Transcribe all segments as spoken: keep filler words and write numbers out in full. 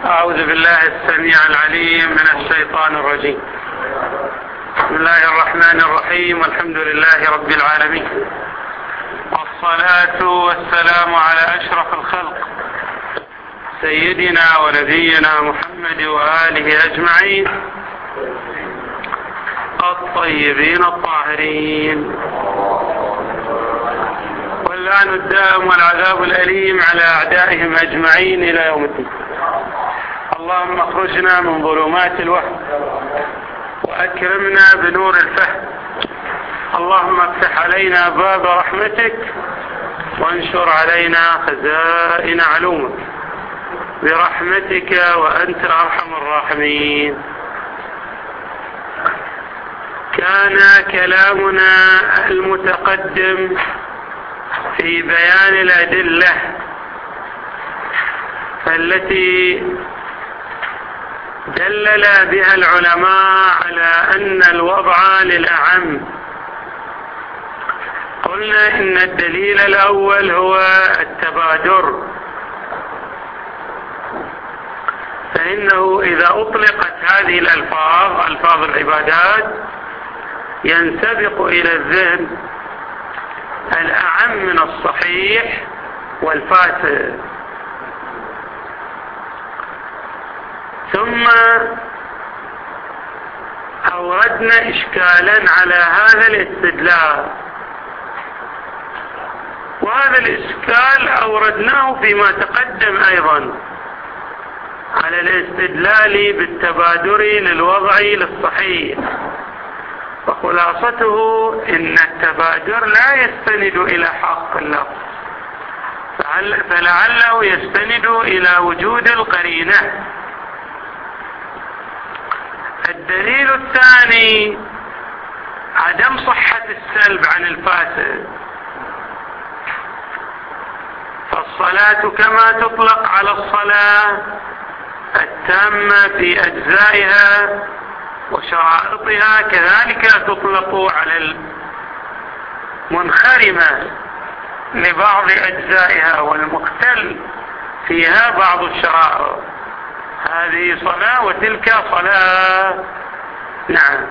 أعوذ بالله السميع العليم من الشيطان الرجيم. بسم الله الرحمن الرحيم، والحمد لله رب العالمين، والصلاة والسلام على أشرف الخلق سيدنا ونبينا محمد وآله أجمعين الطيبين الطاهرين، واللعن الدائم والعذاب الأليم على أعدائهم أجمعين إلى يوم الدين. اللهم اخرجنا من ظلمات الوهم وأكرمنا بنور الفهم. اللهم افتح علينا باب رحمتك وانشر علينا خزائن علومك برحمتك وأنت أرحم الراحمين. كان كلامنا المتقدم في بيان الأدلة التي دلل بها العلماء على أن الوضع للأعم. قلنا إن الدليل الأول هو التبادر، فإنه إذا أطلقت هذه الألفاظ ألفاظ العبادات ينسبق إلى الذهن الأعم من الصحيح والفاسد. ثم أوردنا إشكالا على هذا الاستدلال، وهذا الإشكال أوردناه فيما تقدم أيضا على الاستدلال بالتبادر للوضع للصحيح، وخلاصته إن التبادر لا يستند إلى حق اللفظ، فلعله يستند إلى وجود القرينة. الدليل الثاني عدم صحة السلب عن الفاسد، فالصلاة كما تطلق على الصلاة التامة في أجزائها وشرائطها كذلك تطلق على المنخرمة لبعض أجزائها والمختل فيها بعض الشرائط. هذه صلاة وتلك صلاة. نعم،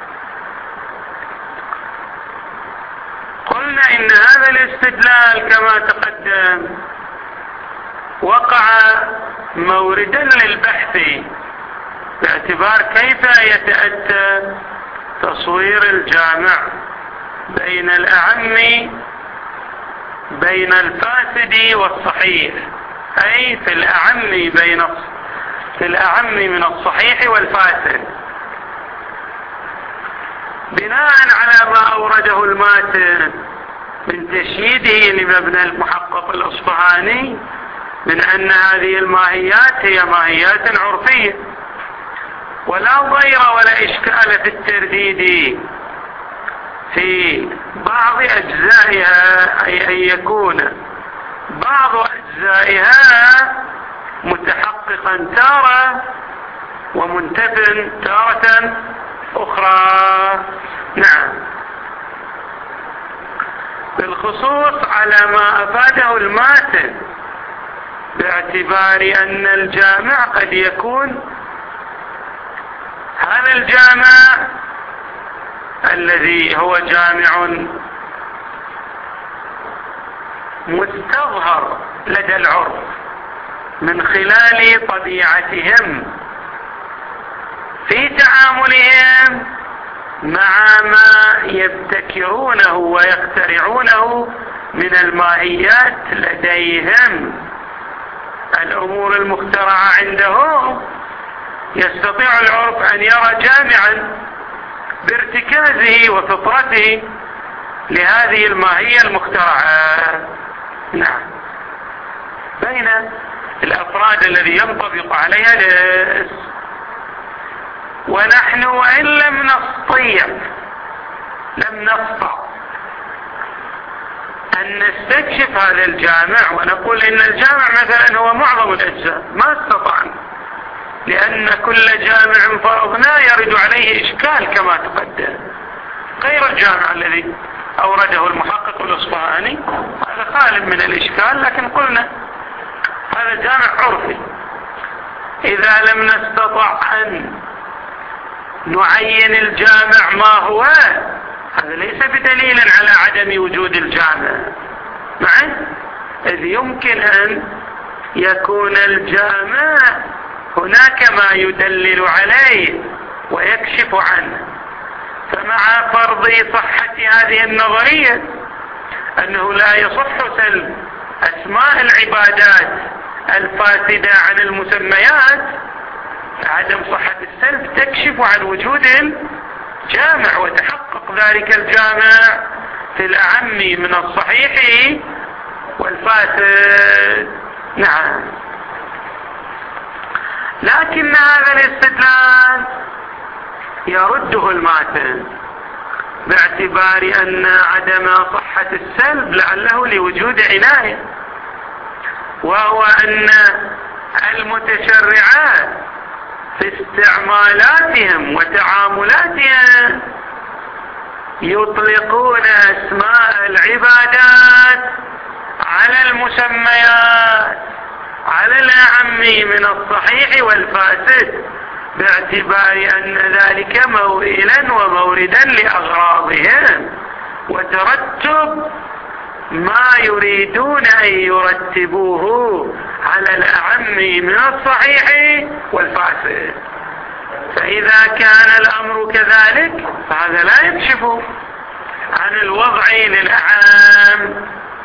قلنا إن هذا الاستدلال كما تقدم وقع موردا للبحث باعتبار كيف يتأتى تصوير الجامع بين الأعم بين الفاسد والصحيح، أي في الأعم بين في الأعم من الصحيح والفاسد، بناء على ما أورده الماتن من تشييده لمبنى المحقق الأصفهاني من أن هذه الماهيات هي ماهيات عرفية، ولا ضير ولا إشكال في الترديد في بعض أجزائها، أي أن يكون بعض أجزائها متحققا تارة ومنتفٍ تارة أخرى. نعم، بالخصوص على ما أفاده الماتن باعتبار أن الجامع قد يكون هذا الجامع الذي هو جامع مستظهر لدى العرف من خلال طبيعتهم في تعاملهم مع ما يبتكرونه ويخترعونه من الماهيات لديهم. الأمور المخترعة عندهم يستطيع العرف أن يرى جامعا بارتكازه وفطرته لهذه الماهية المخترعة. نعم، بين الأفراد الذي ينطبق عليها الاسم. ونحن وإن لم نستطيع لم نستطع أن نستكشف هذا الجامع ونقول إن الجامع مثلا هو معظم الأجزاء، ما استطعنا، لأن كل جامع فرضنا يرد عليه إشكال كما تقدم، غير الجامع الذي أورده المحقق الأصفهاني هذا خال من الإشكال، لكن قلنا هذا جامع عرفي إذا لم نستطع أن نعين الجامع ما هو، هذا ليس بدليل على عدم وجود الجامع، معي؟ إذ يمكن أن يكون الجامع هناك ما يدلل عليه ويكشف عنه. فمع فرض صحة هذه النظرية أنه لا يصح سلب أسماء العبادات الفاسدة عن المسميات، عدم صحة السلب تكشف عن وجود الجامع، وتحقق ذلك الجامع في الأعم من الصحيح والفاسد. نعم، لكن هذا الاستدلال يرده الماتن باعتبار أن عدم صحة السلب لعله لوجود عناية، وهو أن المتشرعات في استعمالاتهم وتعاملاتهم يطلقون أسماء العبادات على المسميات على الأعم من الصحيح والفاسد، باعتبار أن ذلك موئلا وموردا لأغراضهم وترتب ما يريدون أن يرتبوه على الأعم من الصحيح والفاسد. فإذا كان الأمر كذلك فهذا لا يكشف عن الوضع للأعم.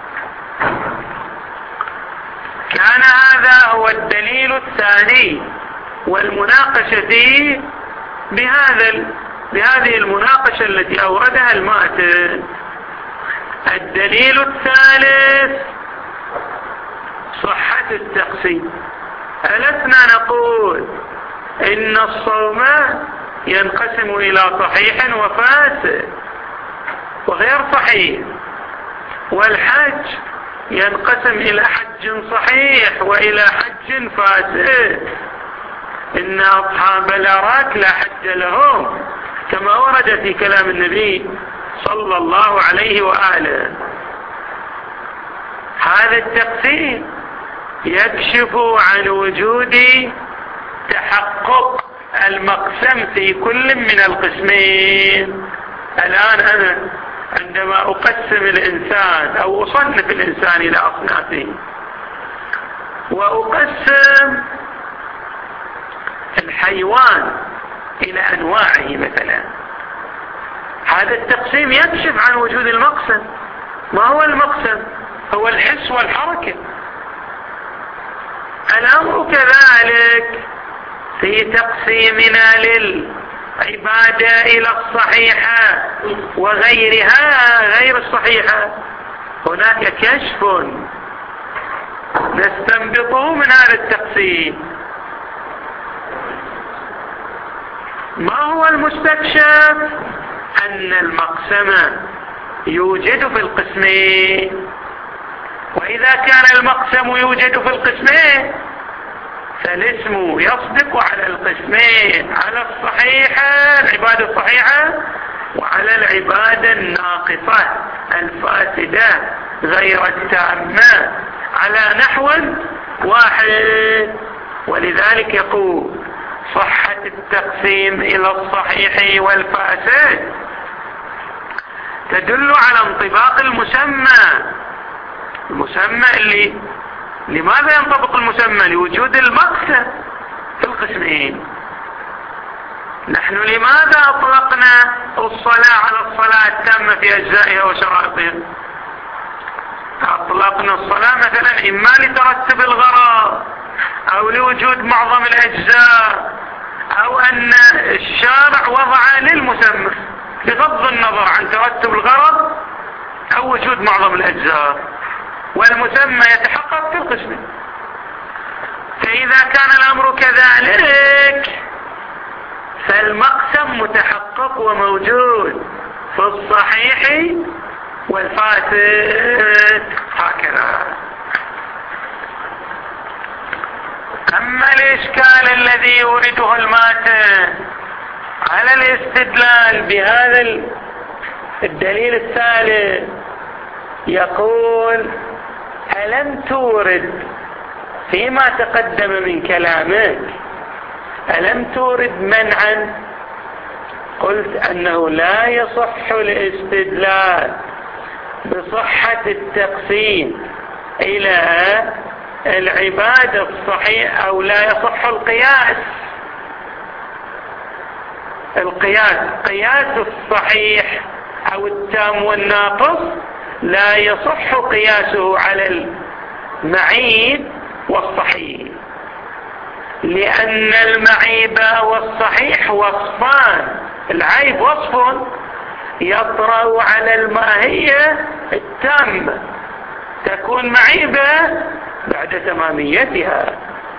كان هذا هو الدليل الثاني، والمناقشة فيه بهذا بهذه المناقشة التي أوردها الماتن. الدليل الثالث صحة التقسيم. ألسنا نقول إن الصوم ينقسم إلى صحيح وفاسد وغير صحيح، والحج ينقسم إلى حج صحيح وإلى حج فاسد، إن أصحاب الأراك لا حج لهم، كما ورد في كلام النبي صلى الله عليه وآله. هذا التقسيم يكشف عن وجود تحقق المقسم في كل من القسمين. الآن أنا عندما أقسم الإنسان أو أصنف الإنسان إلى أصنافه، وأقسم الحيوان إلى أنواعه مثلا، هذا التقسيم يكشف عن وجود المقسم. ما هو المقسم؟ هو الحس والحركة. الأمر كذلك في تقسيمنا للعبادة إلى الصحيحة وغيرها غير الصحيحة، هناك كشف نستنبطه من هذا التقسيم. ما هو المستكشف؟ أن المقسم يوجد في القسمين، وإذا كان المقسم يوجد في القسمين فالاسم يصدق على القسمين، على الصحيحة العبادة الصحيحة وعلى العبادة الناقصة الفاسدة غير التامة على نحو واحد. ولذلك يقول صحة التقسيم إلى الصحيح والفاسد تدل على انطباق المسمى. المسمى اللي لماذا ينطبق المسمى؟ لوجود المقسم في القسمين. نحن لماذا أطلقنا الصلاة على الصلاة التامة في أجزائها وشرائطها؟ أطلقنا الصلاة مثلا إما لترتب الغرض أو لوجود معظم الأجزاء، أو أن الشارع وضع للمسمى بغض النظر عن ترتب الغرض أو وجود معظم الأجزاء، والمسمى يتحقق في القسم. فإذا كان الأمر كذلك فالمقسم متحقق وموجود في الصحيح والفاسد هكذا. أما الإشكال الذي يورده الماتن على الاستدلال بهذا الدليل الثالث، يقول ألم تورد فيما تقدم من كلامك ألم تورد منعا؟ قلت أنه لا يصح الاستدلال بصحة التقسيم إلى العبادة الصحيح، أو لا يصح القياس. القياس قياس الصحيح أو التام والناقص لا يصح قياسه على المعيب والصحيح، لأن المعيب والصحيح وصفان. العيب وصف يطرأ على الماهية التامة، تكون معيبة بعد تماميتها.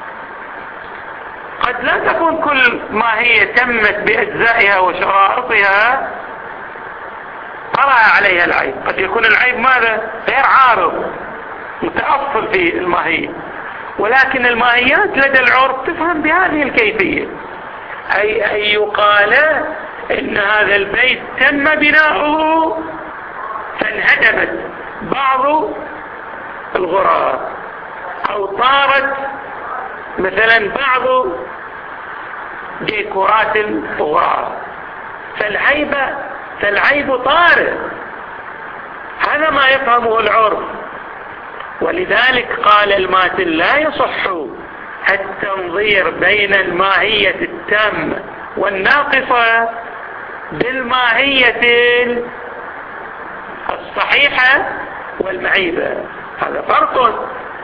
قد لا تكون كل ما هي تمت بأجزائها وشرائطها طرأ عليها العيب، قد يكون العيب ماذا؟ غير عارض متأصل في الماهية، ولكن الماهيات لدى العرف تفهم بهذه الكيفية، أي أن يقال إن هذا البيت تم بناؤه فانهدمت بعض الغرف، أو طارت مثلا بعض ديكورات الغرف، فالعيب فالعيب طارئ. هذا ما يفهمه العرف، ولذلك قال الماتن لا يصح التنظير بين الماهية التامة والناقصة بالماهية الصحيحة والمعيبة. هذا فرق.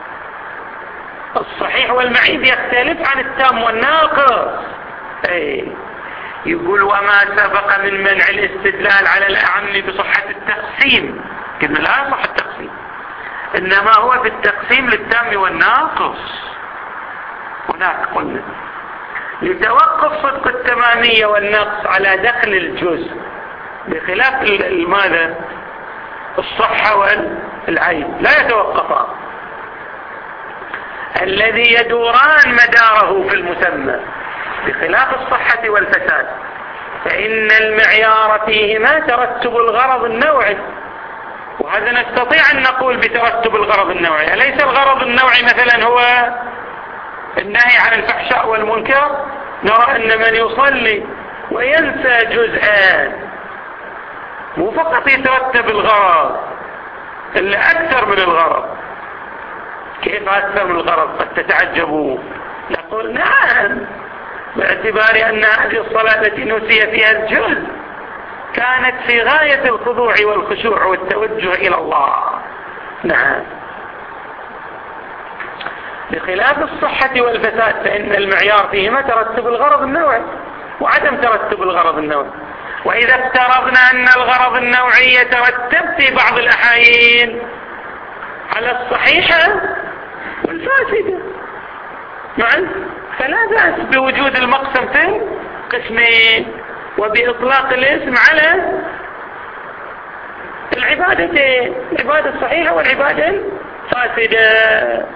الصحيح والمعيب يختلف عن التام والناقص. أي يقول وما سبق من منع الاستدلال على الأعم بصحة التقسيم، كلمة لا يصح التقسيم، إنما هو في التقسيم للتام والناقص. هناك قلنا لتوقف صدق التمامية والنقص على دخل الجزء، بخلاف الماذا؟ الصحة والعيب لا يتوقفان، الذي يدوران مداره في المسمى، بخلاف الصحة والفساد، فإن المعيار فيهما ترتب الغرض النوعي. وهذا نستطيع أن نقول بترتب الغرض النوعي. أليس الغرض النوعي مثلا هو النهي عن الفحشاء والمنكر؟ نرى أن من يصلي وينسى جزءان مو فقط يترتب الغرض، إلا أكثر من الغرض. كيف أكثر من الغرض؟ قد تتعجبوا. نقول نعم، باعتبار أن هذه الصلاة التي نسي فيها الجزء كانت في غاية الخضوع والخشوع والتوجه إلى الله. نعم، بخلاف الصحة والفساد فإن المعيار فيهما ترتب الغرض النوعي وعدم ترتب الغرض النوعي. وإذا افترضنا أن الغرض النوعي يترتب في بعض الأحايين على الصحيحة والفاسدة معا، فلا بأس بوجود المقسم في قسمين وبإطلاق الاسم على العبادتين، العبادة الصحيحة والعبادة الفاسدة.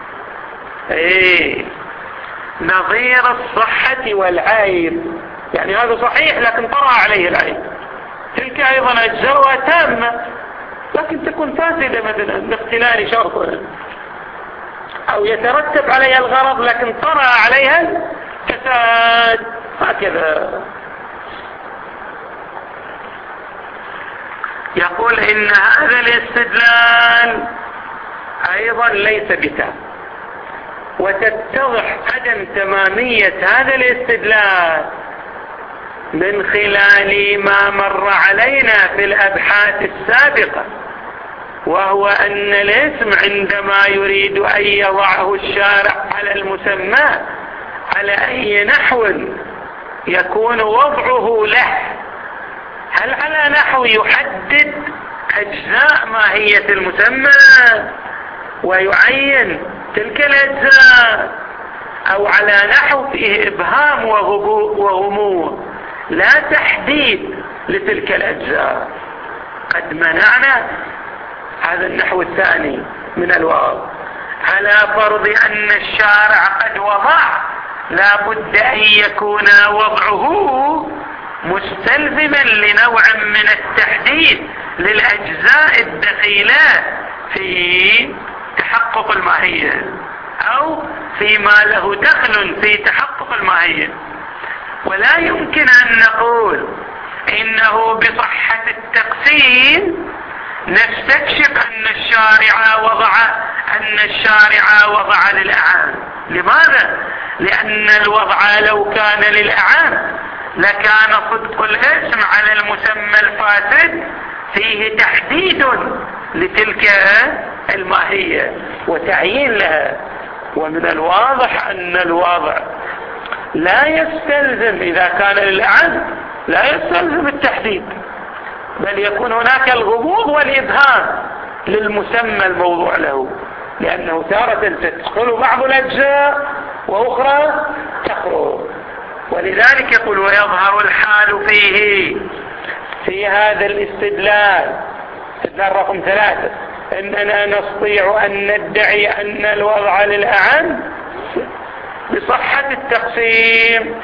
ايه نظير الصحة والعيب، يعني هذا صحيح لكن طرأ عليه العيب، تلك ايضا اجزاء تامة لكن تكون فاسدة مثلا باختلال شرط، او يترتب عليها الغرض لكن طرأ عليها الفساد، هكذا. يقول ان هذا الاستدلال ايضا ليس بتام، وتتضح عدم تمامية هذا الاستدلال من خلال ما مر علينا في الأبحاث السابقة، وهو أن الاسم عندما يريد أن يضعه الشارع على المسمى على أي نحو يكون وضعه له، هل على نحو يحدد أجزاء ماهية المسمى ويعين تلك الأجزاء، أو على نحو فيه إبهام وغموض لا تحديد لتلك الأجزاء؟ قد منعنا هذا النحو الثاني من الواو على فرض أن الشارع قد وضع لا بد أن يكون وضعه مستلزما لنوع من التحديد للأجزاء الدخيلة في تحقق الماهية، أو فيما له دخل في تحقق الماهية. ولا يمكن أن نقول إنه بصحة التقسيم نستكشف أن الشارع وضع أن الشارع وضع للأعام. لماذا؟ لأن الوضع لو كان للأعام لكان صدق الاسم على المسمى الفاسد فيه تحديد لتلك الماهية وتعيين لها. ومن الواضح أن الوضع لا يستلزم إذا كان للأعم لا يستلزم التحديد، بل يكون هناك الغموض والإبهام للمسمى الموضوع له، لأنه تارة تدخل بعض الأجزاء وأخرى تخرج. ولذلك يقول ويظهر الحال فيه في هذا الاستدلال، استدلال رقم ثلاثة، إننا نستطيع أن ندعي أن الوضع للأعم بصحة التقسيم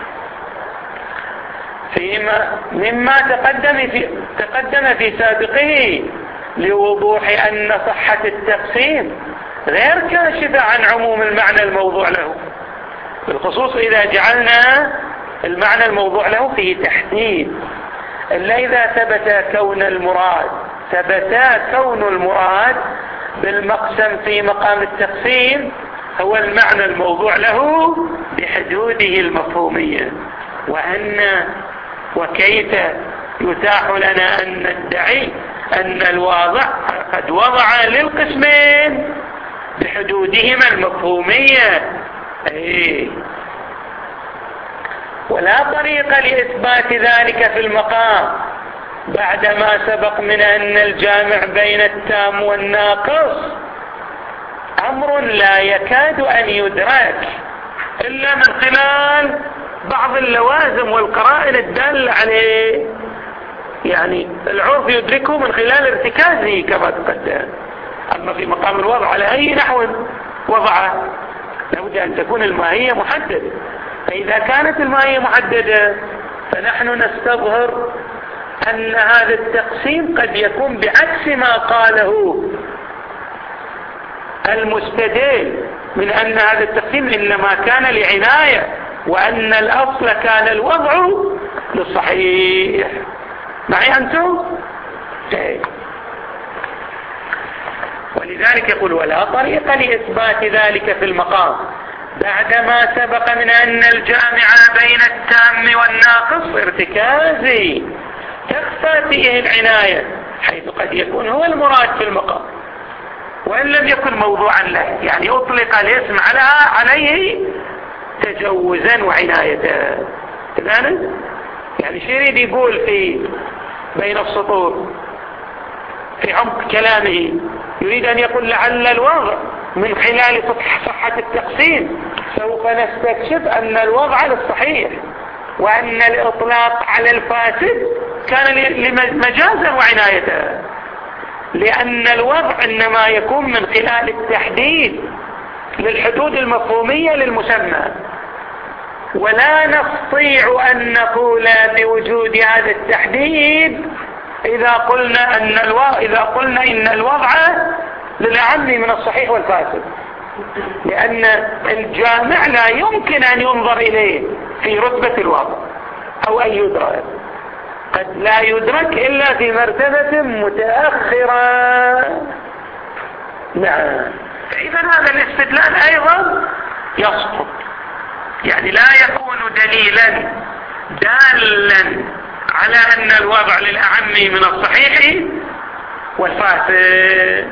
فيما مما تقدم في تقدم في سابقه، لوضوح أن صحة التقسيم غير كاشفة عن عموم المعنى الموضوع له، بالخصوص إذا جعلنا المعنى الموضوع له فيه تحديد. إلا إذا ثبت كون المراد ثبت كون المراد بالمقسم في مقام التقسيم هو المعنى الموضوع له بحدوده المفهومية. وأن وكيف يتاح لنا أن ندعي أن الواضع قد وضع للقسمين بحدودهما المفهومية؟ أيه. ولا طريق لإثبات ذلك في المقام بعدما سبق من أن الجامع بين التام والناقص أمر لا يكاد أن يدرك إلا من خلال بعض اللوازم والقرائن الدالة عليه. يعني العرف يدركه من خلال ارتكازه كما تقدم، أما في مقام الوضع على أي نحو وضعه لابد أن تكون الماهية محددة. فإذا كانت الماهية محددة فنحن نستظهر أن هذا التقسيم قد يكون بعكس ما قاله المستدل من أن هذا التقسيم إنما كان لعناية، وأن الأصل كان الوضع للصحيح. معي أنتم؟ طيب. ولذلك يقول ولا طريق لإثبات ذلك في المقام بعدما سبق من أن الجامع بين التام والناقص ارتكازي تخفى فيه العناية، حيث قد يكون هو المراد في المقام وإن لم يكن موضوعا له، يعني أطلق الاسم على عليه تجوزا وعناية. الآن يعني شو يريد يقول في بين السطور في عمق كلامه؟ يريد أن يقول لعل الوضع من خلال صحة التقسيم سوف نستكشف أن الوضع للصحيح، وأن الإطلاق على الفاسد كان مجازا وعنايته، لأن الوضع إنما يكون من خلال التحديد للحدود المفهومية للمسمى. ولا نستطيع أن نقول بوجود هذا التحديد إذا قلنا أن الوضع إذا قلنا إن الوضع للأعم من الصحيح والفاسد، لأن الجامع لا يمكن أن ينظر إليه في رتبة الوضع أو أن يدرك، قد لا يدرك إلا في مرتبة متأخرة. نعم. فإذا هذا الاستدلال أيضا يسقط، يعني لا يكون دليلا دالا على أن الوضع للأعم من الصحيح والفاسد.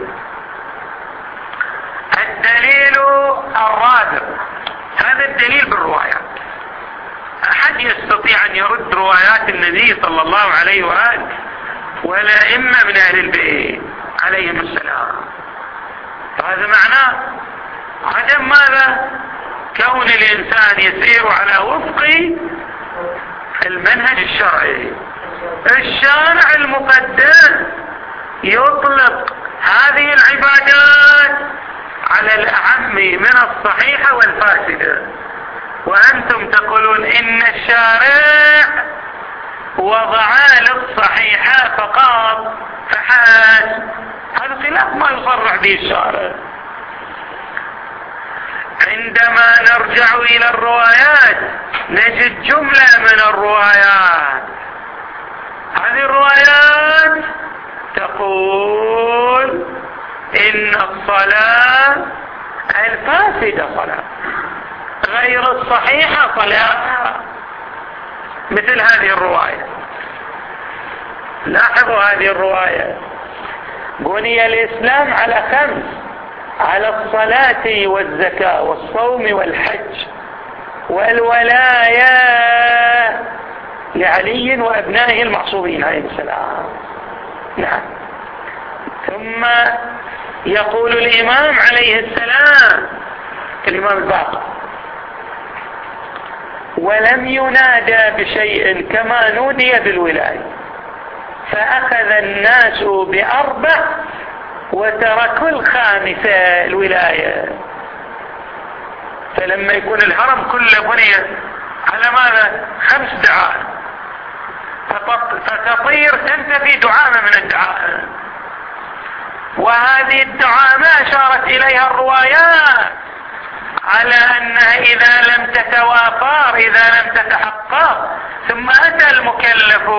الدليل الرابع، هذا الدليل بالروايات. أحد يستطيع أن يرد روايات النبي صلى الله عليه وآله ولا إما من أهل البيت عليهم السلام؟ هذا معناه عدم ماذا؟ كون الإنسان يسير على وفق المنهج الشرعي. الشارع المقدس يطلق هذه العبادات على الأعم من الصحيحة والفاسدة، وأنتم تقولون إن الشارع وضع للصحيحة فقط فحسب. هذا خلاف ما يصرح به الشارع. عندما نرجع إلى الروايات نجد جملة من الروايات. هذه الروايات تقول إن الصلاة الفاسدة صلاة، غير الصحيحة صلاة، مثل هذه الرواية. لاحظوا هذه الرواية: بني الإسلام على خمس: على الصلاة والزكاة والصوم والحج والولاية لعلي وأبنائه المعصومين عليه السلام. نعم. ثم يقول الإمام عليه السلام الإمام الباقر: ولم ينادى بشيء كما نودي بالولاية، فأخذ الناس بأربع وتركوا الخامسة الولاية. فلما يكون الهرم كله بني على ماذا؟ خمس دعائم، فتطير تنتفي دعامة من الدعائم، وهذه الدعامة أشارت إليها الروايات على أنها إذا لم تتوافر، إذا لم تتحقق، ثم أتى المكلف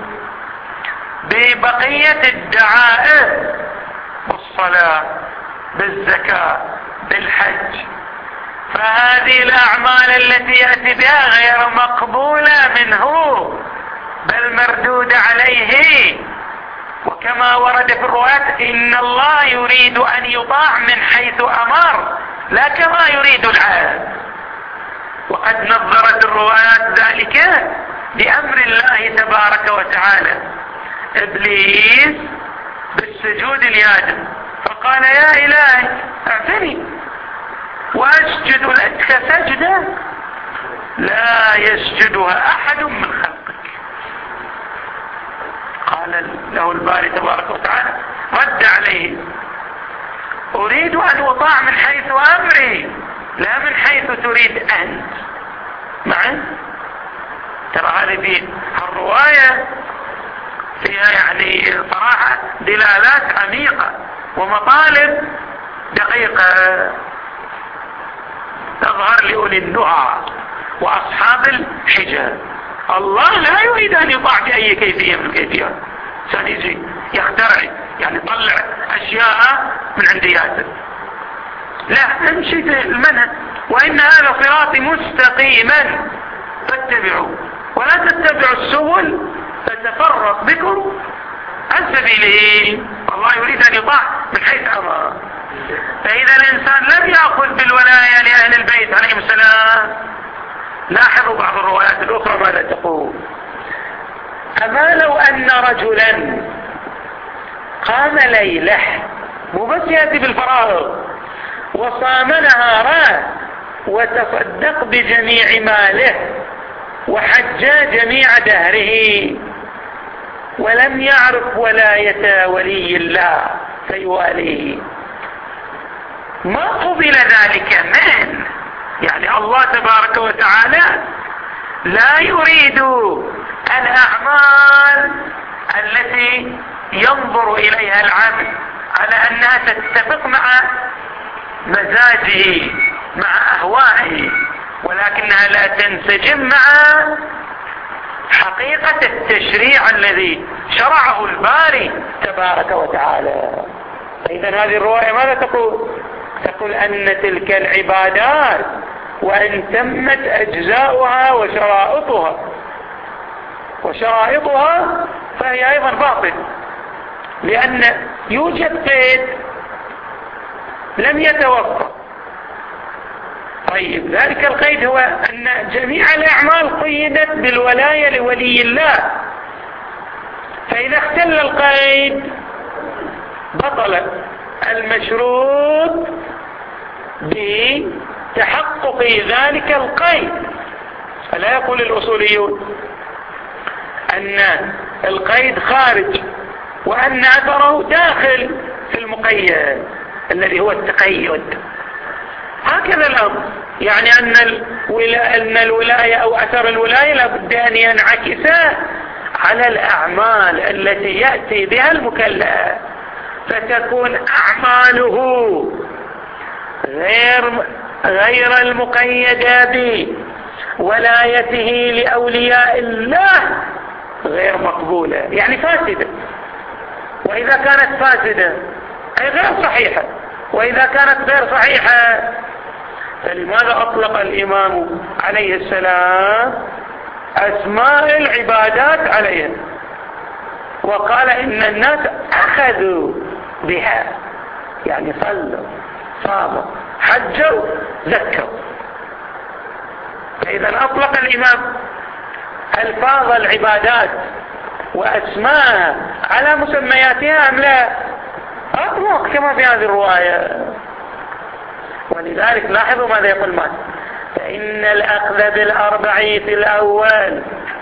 ببقية الدعائم بالصلاة بالزكاة بالحج، فهذه الأعمال التي يأتي بها غير مقبولة منه بل مردود عليه. وكما ورد في الروايات إن الله يريد أن يطاع من حيث أمر لا كما يريد العبد، وقد نظرت الروايات ذلك بأمر الله تبارك وتعالى. إبليس بالسجود لآدم فقال: يا إلهي اعتني وأسجد لك سجدة لا يسجدها أحد من خلقك. قال له الباري تبارك وتعالى رد عليه: أريد أن أطاع من حيث أمري لا من حيث تريد أنت. معي؟ ترى هذه في الرواية فيها يعني صراحة دلالات عميقة ومطالب دقيقة تظهر لأولي النهى وأصحاب الحجاب. الله لا يريد أن يطاع بأي كيفية من الكيفيات. إنسان يجي يخترع يعني يطلع أشياء من عندياته، لا، امشي في المنهج: وإن هذا صراطي مستقيما فاتبعوا ولا تتبعوا السبل فتفرق بكم عن سبيله. الله يريد أن يطاع من حيث أمر. فإذا الإنسان لم يأخذ بالولاية لأهل البيت عليهم السلام، لاحظوا بعض الروايات الأخرى ماذا تقول: أما لو أن رجلا قام ليله، مو بس يأتي بالفرائض، وصام نهاره وتصدق بجميع ماله وحج جميع دهره ولم يعرف ولاية ولي الله فيواليه، ما قبل ذلك منه. يعني الله تبارك وتعالى لا يريد الأعمال التي ينظر إليها العبد على أنها تتفق مع مزاجه مع أهوائه، ولكنها لا تنسجم مع حقيقة التشريع الذي شرعه الباري تبارك وتعالى. فإذا هذه الرواية ماذا تقول؟ تقول أن تلك العبادات وأن تمت أجزاؤها وشرائطها وشرائطها فهي أيضا باطل، لأن يوجد قيد لم يتوفر. طيب ذلك القيد هو أن جميع الأعمال قيدت بالولاية لولي الله، فإذا اختل القيد بطل المشروط بتحقق ذلك القيد. فلا يقول الأصوليون أن القيد خارج وأن أثره داخل في المقيد الذي هو التقيد. هكذا الأمر، يعني أن الولاية, أن الولاية أو أثر الولاية لابد أن ينعكس على الأعمال التي يأتي بها المكلف، فتكون أعماله غير غير المقيدة بولايته لأولياء الله غير مقبولة، يعني فاسدة. وإذا كانت فاسدة أي غير صحيحة، وإذا كانت غير صحيحة فلماذا أطلق الإمام عليه السلام أسماء العبادات عليها وقال إن الناس أخذوا بها، يعني صلوا صاموا حجوا زكوا. فإذا أطلق الإمام ألفاظ العبادات وأسماء على مسمياتها أم لا؟ أطلق كما في هذه الرواية. ولذلك لاحظوا ماذا يقول مات: فإن الأخذ بالأربع في الأول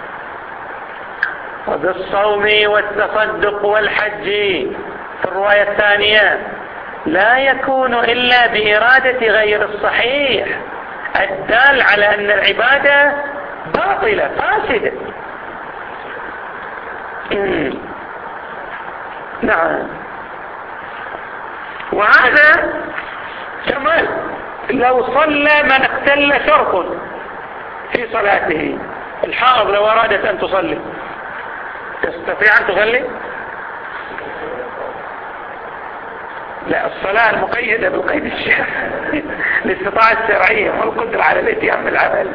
وبالصوم والتصدق والحج في الرواية الثانية لا يكون إلا بإرادة غير الصحيح الدال على أن العبادة باطلة فاسدة. نعم. وهذا كمان لو صلى من اختل شرط في صلاته. الحائض لو أرادت أن تصلي تستطيع أن تصلي؟ لا، الصلاة المقيدة بالقيد الشرعي الاستطاعة الشرعية والقدرة على الاتيان بالعمل.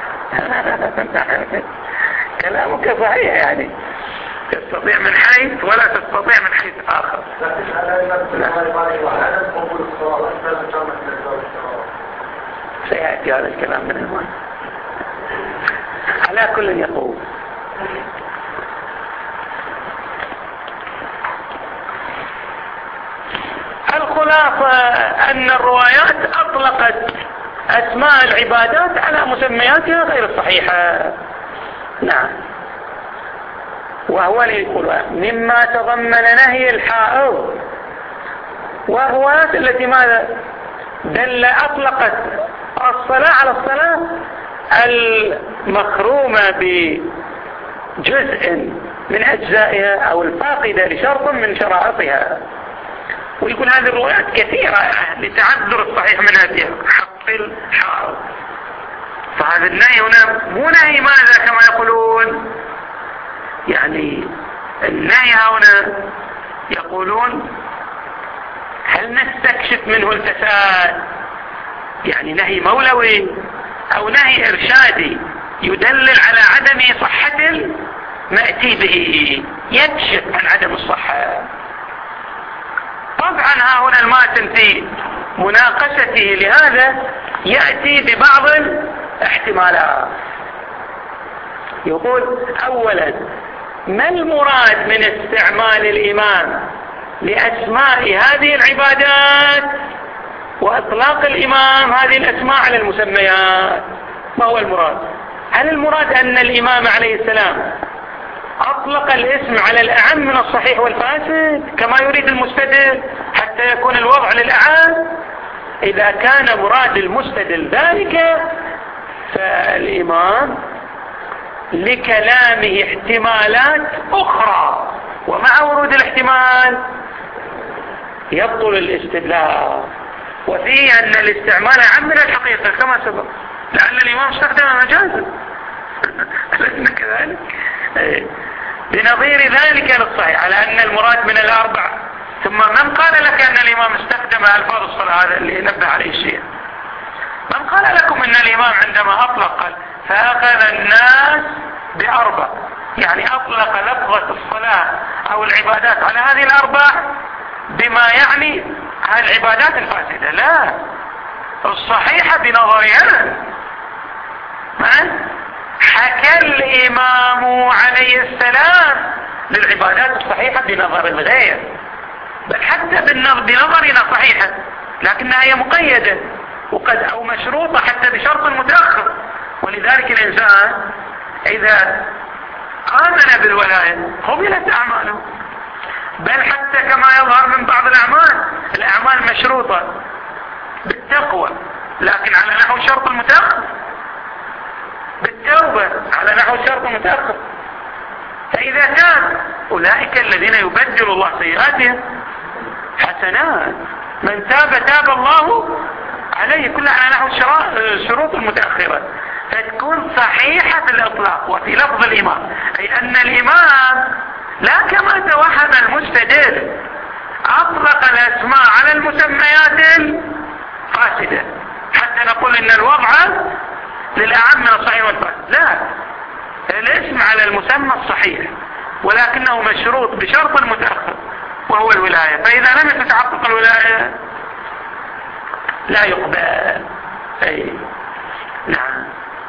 كلامك صحيح، يعني تستطيع من حيث ولا تستطيع من حيث آخر. سيأتي هذا الكلام من المال. على كل يقول الخلاصة أن الروايات أطلقت أسماء العبادات على مسمياتها غير الصحيحة. نعم. وهو يقول مما تضمن نهي الحائض والروايات التي ماذا دل أطلقت الصلاة على الصلاة المخرومة بجزء من أجزائها أو الفاقدة لشرط من شرائطها. ويقول هذه الروايات كثيرة لتعذر الصحيح منها حق الحائض. فهذا النهي هنا مو نهي ماذا كما يقولون، يعني النهي هنا يقولون هل نستكشف منه الفساد، يعني نهي مولوي أو نهي إرشادي يدلل على عدم صحة المأتي به، يكشف عن عدم الصحة. طبعا ها هنا الماتن في مناقشته لهذا يأتي ببعض الاحتمالات. يقول أولا ما المراد من استعمال الإمام لأسماء هذه العبادات وإطلاق الإمام هذه الأسماء على المسميات؟ ما هو المراد؟ هل المراد أن الإمام عليه السلام أطلق الاسم على الأعم من الصحيح والفاسد كما يريد المستدل حتى يكون الوضع للأعم؟ إذا كان مراد المستدل ذلك فالإمام لكلامه احتمالات أخرى، ومع ورود الاحتمال يبطل الاستدلال. وفيه أن الاستعمال عام من الحقيقة كما سبق، لأن الإمام استخدم مجازا ألسنا كذلك؟ بنظير ذلك للصحيح على أن المراد من الأربع. ثم من قال لك أن الإمام استخدم ألفاظ الصلاة؟ هذا اللي نبه عليه الشيء. من قال لكم أن الإمام عندما أطلق قال فأخذ الناس بأربع، يعني أطلق لفظة الصلاة أو العبادات على هذه الأربع بما يعني هذه العبادات الفاسدة؟ لا، الصحيحة بنظرها. حكى الإمام عليه السلام للعبادات الصحيحة بنظر الغير، بل حتى بنظرنا صحيحة لكنها هي مقيدة وقد أو مشروطة حتى بشرط متأخر. ولذلك الإنسان إذا آمن بالولاية قبلت أعماله، بل حتى كما يظهر من بعض الأعمال، الأعمال مشروطة بالتقوى لكن على نحو الشرط المتأخر، بالتوبة على نحو الشرط المتأخر. فإذا كان أولئك الذين يبدل الله سيئاتهم حسنات، من تاب تاب الله عليه كلها على نحو الشروط المتأخرة، فتكون صحيحة في الإطلاق. وفي لفظ الإمام أي أن الإمام لا كما توهم المستدل أطلق الأسماء على المسميات الفاسدة حتى نقول إن الوضع للأعم من الصحيح والفاسد. لا، الاسم على المسمى الصحيح ولكنه مشروط بشرط متأخر وهو الولاية، فإذا لم تتحقق الولاية لا يقبل. أي نعم.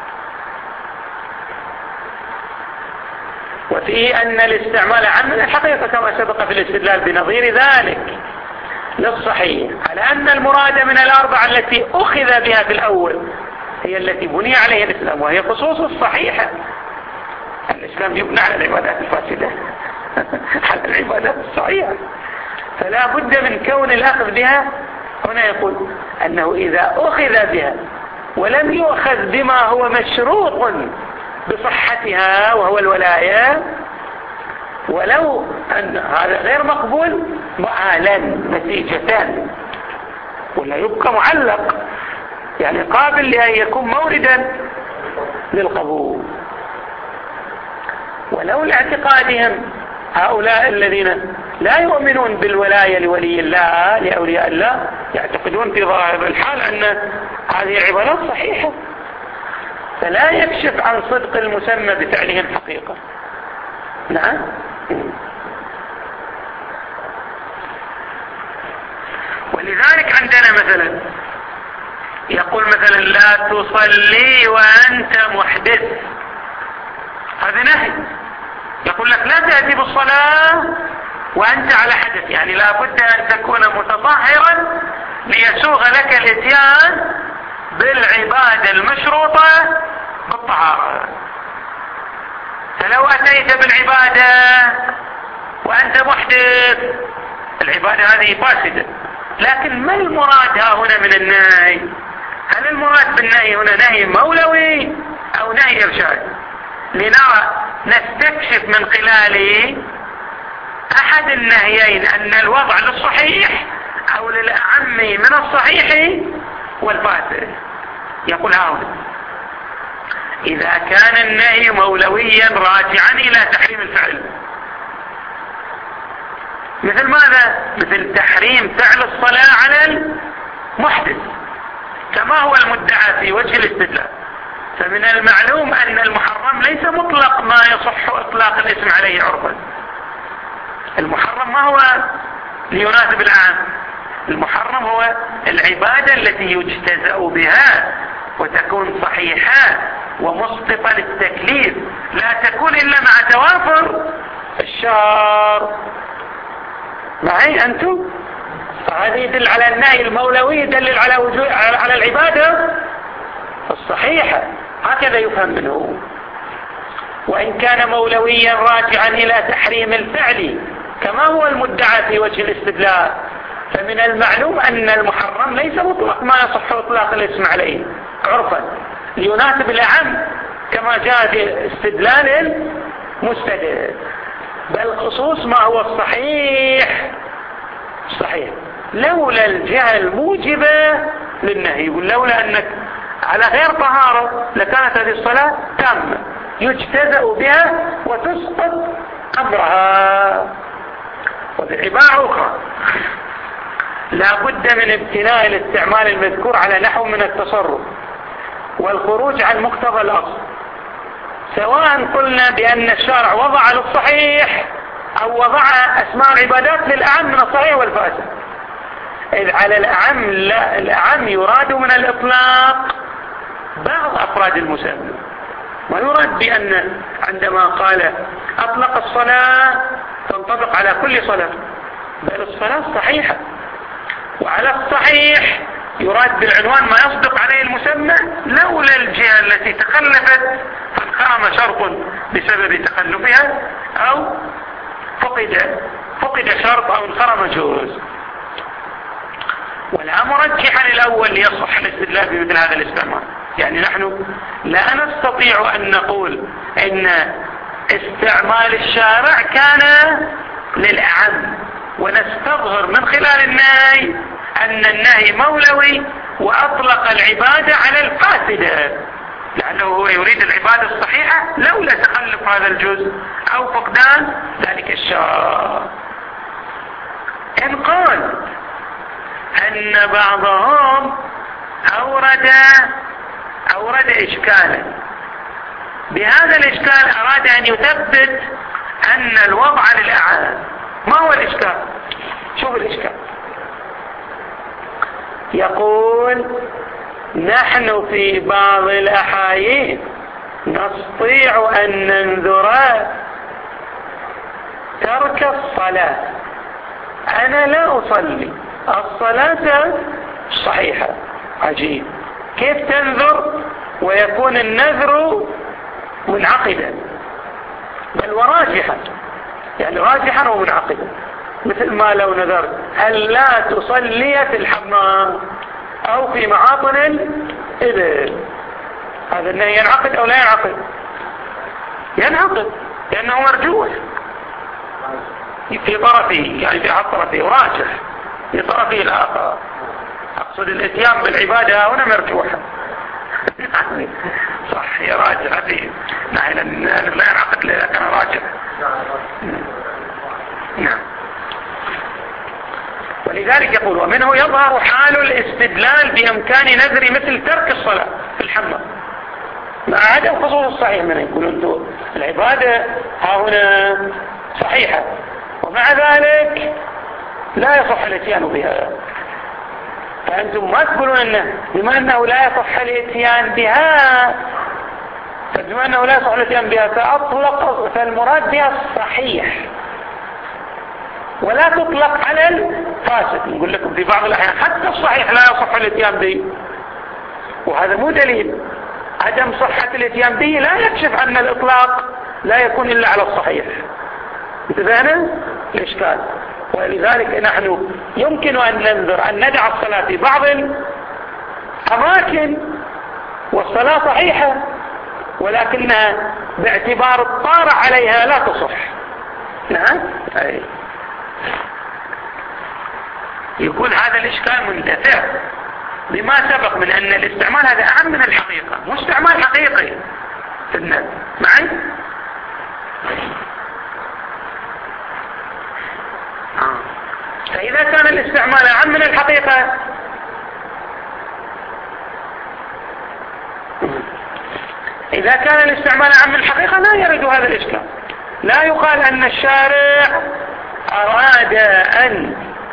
وفيه أن الاستعمال عام من الحقيقة كما سبق في الاستدلال بنظير ذلك للصحيح، على أن المراد من الأربعة التي أخذ بها في الأول هي التي بني عليها الإسلام، وهي خصوص الصحيحة. الإسلام يبنى على العبادات الفاسدة على العبادات الصحيحة، فلا بد من كون الأخذ بها. هنا يقول أنه إذا أخذ بها ولم يؤخذ بما هو مشروط بصحتها وهو الولاية، ولو أن هذا غير مقبول معالا نتيجتان، ولا يبقى معلق يعني قابل لأن يكون موردا للقبول. ولولا اعتقادهم هؤلاء الذين لا يؤمنون بالولاية لولي الله لأولياء الله، يعتقدون في ظاهر الحال أن هذه عبارات صحيحة، فلا يكشف عن صدق المسمى بفعلهم حقيقة. نعم. ولذلك عندنا مثلا يقول مثلا لا تصلي وأنت محدث، هذا نهي. يقول لك لا تأتي بالصلاة وأنت على حدث، يعني لا بد أن تكون متطهرا ليسوغ لك الاتيان بالعبادة المشروطة بالطهارة. فلو أتيت بالعبادة وأنت محدث العبادة هذه فاسدة. لكن ما المراد ها هنا من النهي؟ هل المراد بالنهي هنا نهي مولوي أو نهي إرشاد؟ لنرى نستكشف من خلاله أحد النهيين أن الوضع للصحيح أو للأعم من الصحيح والفاسد. يقول هؤلاء إذا كان النهي مولويا راجعا إلى تحريم الفعل، مثل ماذا؟ مثل تحريم فعل الصلاة على المحدث كما هو المدعى في وجه الاستدلال. فمن المعلوم أن المحرم ليس مطلق ما يصح إطلاق الاسم عليه عرفا. المحرم ما هو ليناسب العام؟ المحرم هو العبادة التي يجتزأ بها وتكون صحيحة ومسقطة للتكليف، لا تكون إلا مع توافر الشرع. معي أنتم؟ فهذا يدل على النهي المولوي، يدل على وجود على العبادة الصحيحة، هكذا يفهم منه. وإن كان مولويا راجعا إلى تحريم الفعل كما هو المدعى في وجه الاستدلال، فمن المعلوم أن المحرم ليس مطلق ما يصح إطلاق الاسم عليه عرفا ليناسب الأعم كما جاء في استدلال المستدل، بل خصوص ما هو الصحيح صحيح لولا الجهة الموجبة للنهي. يقول لولا أنك على غير طهارة لكانت هذه الصلاة تامة يجتزأ بها وتسقط أمرها. وبعبارة أخرى لا بد من ابتناء الاستعمال المذكور على نحو من التصرف والخروج عن مقتضى الأصل، سواء قلنا بأن الشارع وضع للصحيح أو وضع أسماء العبادات للأعم من الصحيح والفاسد. إذ على الأعم لا، الأعم يراد من الإطلاق بعض أفراد المسمى، ما يراد بأن عندما قال أطلق الصلاة تنطبق على كل صلاة، بل الصلاة صحيحة. وعلى الصحيح يراد بالعنوان ما يصدق عليه المسمى لولا الجهة التي تخلفت فانخرم شرط بسبب تخلفها أو فقد فقد شرط أو انخرم جوز. ولا مرجحا الأول ليصح الاستدلال بمثل هذا الاستعمال. يعني نحن لا نستطيع أن نقول إن استعمال الشارع كان للأعم ونستظهر من خلال النهي أن النهي مولوي وأطلق العبادة على الفاسدة، لأنه هو يريد العبادة الصحيحة لولا تخلف هذا الجزء أو فقدان ذلك الشرط. إن قال أن بعضهم أورد أورد إشكالا، بهذا الإشكال أراد أن يثبت أن الوضع للأعان. ما هو الإشكال؟ شوف الإشكال، يقول نحن في بعض الأحايين نستطيع أن ننذر ترك الصلاة. أنا لا أصلي الصلاة صحيحة. عجيب، كيف تنذر ويكون النذر منعقدا بل وراجحا، يعني راجحا ومنعقدا، مثل ما لو نذرت هل لا تصلي في الحمام أو في معاطن الإبل، هذا النهي ينعقد أو لا ينعقد؟ ينعقد، لأنه مرجوح في طرفه، يعني في أحد طرفه وراجح في طرفه الآخر. أقصد الاتيان بالعبادة هنا مرجوحة صح، هي راجحة فيه، نحن لا ينعقد لكن راجح. نعم. ولذلك يقول ومنه يظهر حال الاستدلال بإمكان نذر مثل ترك الصلاة في الحمام مع عدم خصوص الصحيح منه. يقول أنتم العبادة ها هنا صحيحة ومع ذلك لا يصح الاتيان بها، فأنتم ما تقولون أنه بما أنه لا يصح الاتيان بها، فبما أنه لا يصح الاتيان بها فأطلق، فالمراد بها الصحيح ولا تطلق على الفاسد. نقول لكم في بعض الأحيان حتى الصحيح لا يصح الاتيان به، وهذا مو دليل. عدم صحة الاتيان به لا يكشف أن الإطلاق لا يكون إلا على الصحيح. انتبهنا الإشكال. ولذلك نحن يمكن أن ننذر أن ندع الصلاة في بعض الأماكن والصلاة صحيحة، ولكنها باعتبار الطارئ عليها لا تصح. نعم. أي. يكون هذا الإشكال مندفع بما سبق من أن الاستعمال هذا أهم من الحقيقة، مو استعمال حقيقي في النذر. معي؟ آه. فإذا كان الاستعمال أهم من الحقيقة إذا كان الاستعمال أهم من الحقيقة لا يرد هذا الإشكال. لا يقال أن الشارع أراد أن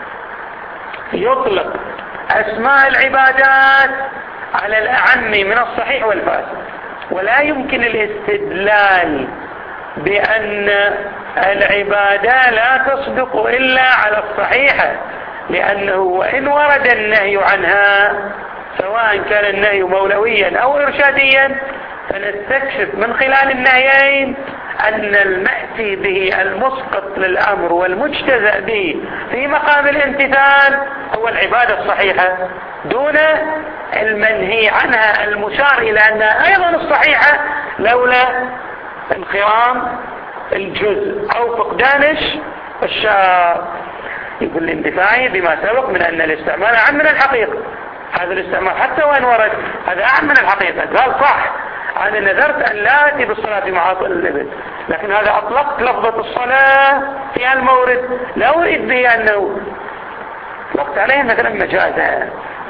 يطلق أسماء العبادات على الأعم من الصحيح والفاسد، ولا يمكن الاستدلال بأن العبادة لا تصدق إلا على الصحيحة، لأنه وإن ورد النهي عنها سواء كان النهي مولويا أو إرشاديا فنستكشف من خلال النهيين أن المأتي به المسقط للأمر والمجتزأ به في مقام الامتثال هو العبادة الصحيحة دون المنهي عنها المشار إلى أنها أيضا الصحيحة لولا انخرام الجزء أو فقدان الشار. يقول الاندفاعي بما سبق من أن الاستعمال أعم من الحقيقة. هذا الاستعمال حتى وإن ورد هذا أعم من الحقيقة. قال صح أنا نذرت أن لا أتي بالصلاة في معاطن الإبل، لكن هذا أطلقت لفظة الصلاة في هالمورد لا أريد به أنه وقت عليه مثلا مجازا.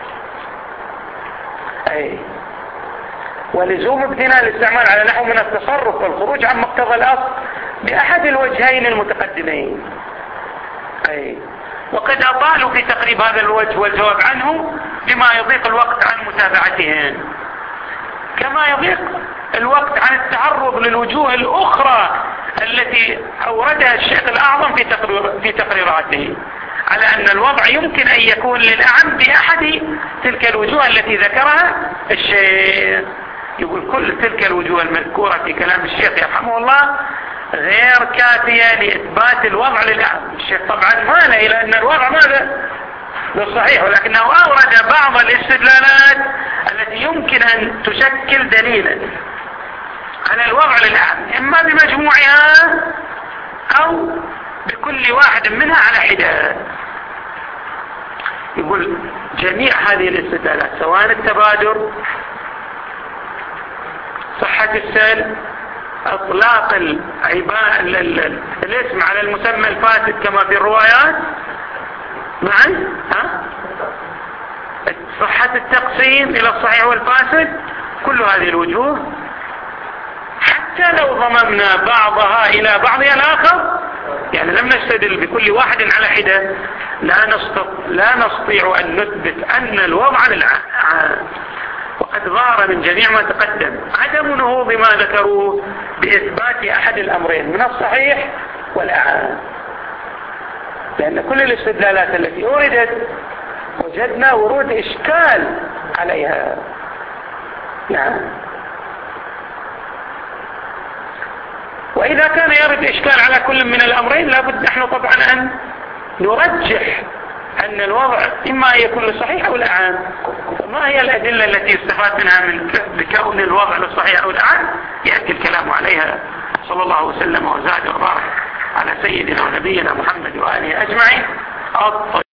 أي ولزوم ابتناء الاستعمال على نحو من التصرف والخروج عن مقتضى الأصل بأحد الوجهين المتقدمين. أي وقد أطالوا في تقريب هذا الوجه والجواب عنه بما يضيق الوقت عن متابعتهن، كما يضيق الوقت عن التعرض للوجوه الأخرى التي أوردها الشيخ الأعظم في تقرير في تقريراته على أن الوضع يمكن أن يكون للأعم بأحد تلك الوجوه التي ذكرها الشيخ. يقول كل تلك الوجوه المذكورة في كلام الشيخ يرحمه الله غير كافية لإثبات الوضع للأعم. الشيخ طبعا مال إلى أن الوضع ماذا بالصحيح، ولكنه أورد بعض الاستدلالات التي يمكن أن تشكل دليلا على الوضع للأعم إما بمجموعها أو بكل واحد منها على حدة. يقول جميع هذه الاستدلالات سواء التبادر، صحة السيل، اطلاق الاسم على المسمى الفاسد كما في الروايات معا، ها؟ صحة التقسيم الى الصحيح والفاسد، كل هذه الوجوه حتى لو ضممنا بعضها الى بعضها الاخر، يعني لم نستدل بكل واحد على حدة، لا نستطيع, لا نستطيع ان نثبت ان الوضع للعام. وقد ظهر من جميع ما تقدم عدم نهوض ما ذكروه بإثبات أحد الأمرين من الصحيح والأعام، لأن كل الاستدلالات التي أوردت وجدنا ورود إشكال عليها. نعم. وإذا كان يرد إشكال على كل من الأمرين لابد نحن طبعا أن نرجح أن الوضع إما يكون للصحيح أو الأعام. ما هي الأدلة التي استفاد منها من بكون الوضع للصحيح أو الأعام؟ يأتي الكلام عليها. صلى الله وسلم وزاد وبارك على سيدنا ونبينا محمد وآله أجمعين.